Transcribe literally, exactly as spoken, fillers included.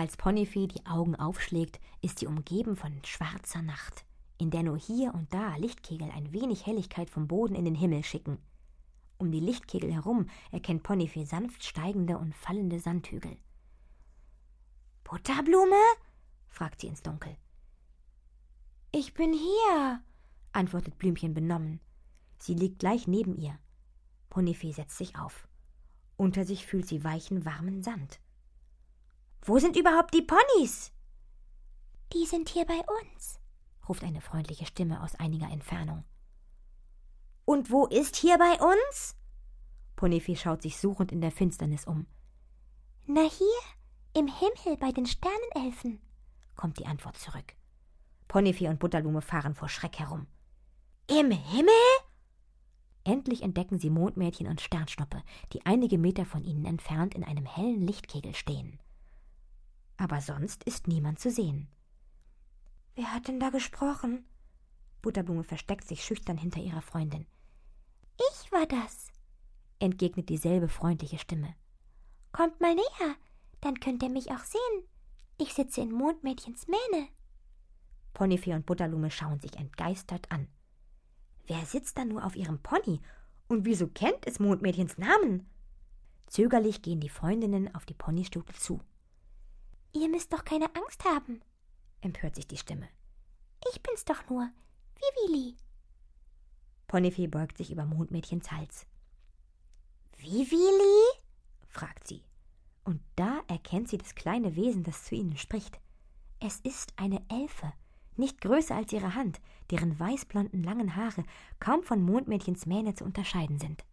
Als Ponyfee die Augen aufschlägt, ist sie umgeben von schwarzer Nacht, in der nur hier und da Lichtkegel ein wenig Helligkeit vom Boden in den Himmel schicken. Um die Lichtkegel herum erkennt Ponyfee sanft steigende und fallende Sandhügel. »Butterblume?« fragt sie ins Dunkel. »Ich bin hier«, antwortet Blümchen benommen. Sie liegt gleich neben ihr. Ponyfee setzt sich auf. Unter sich fühlt sie weichen, warmen Sand. »Wo sind überhaupt die Ponys?« »Die sind hier bei uns«, ruft eine freundliche Stimme aus einiger Entfernung. »Und wo ist hier bei uns?« Ponyfee schaut sich suchend in der Finsternis um. »Na hier, im Himmel bei den Sternenelfen«, kommt die Antwort zurück. Ponyfee und Butterblume fahren vor Schreck herum. »Im Himmel?« Endlich entdecken sie Mondmädchen und Sternschnuppe, die einige Meter von ihnen entfernt in einem hellen Lichtkegel stehen. Aber sonst ist niemand zu sehen. »Wer hat denn da gesprochen?« Butterblume versteckt sich schüchtern hinter ihrer Freundin. »Ich war das«, entgegnet dieselbe freundliche Stimme. »Kommt mal näher, dann könnt ihr mich auch sehen. Ich sitze in Mondmädchens Mähne.« Ponyfee und Butterblume schauen sich entgeistert an. Wer sitzt da nur auf ihrem Pony? Und wieso kennt es Mondmädchens Namen? Zögerlich gehen die Freundinnen auf die Ponystute zu. »Ihr müsst doch keine Angst haben«, empört sich die Stimme. »Ich bin's doch nur, Vivili.« Ponyfee beugt sich über Mondmädchens Hals. »Vivili?« fragt sie. Und da erkennt sie das kleine Wesen, das zu ihnen spricht. Es ist eine Elfe, nicht größer als ihre Hand, deren weißblonden langen Haare kaum von Mondmädchens Mähne zu unterscheiden sind.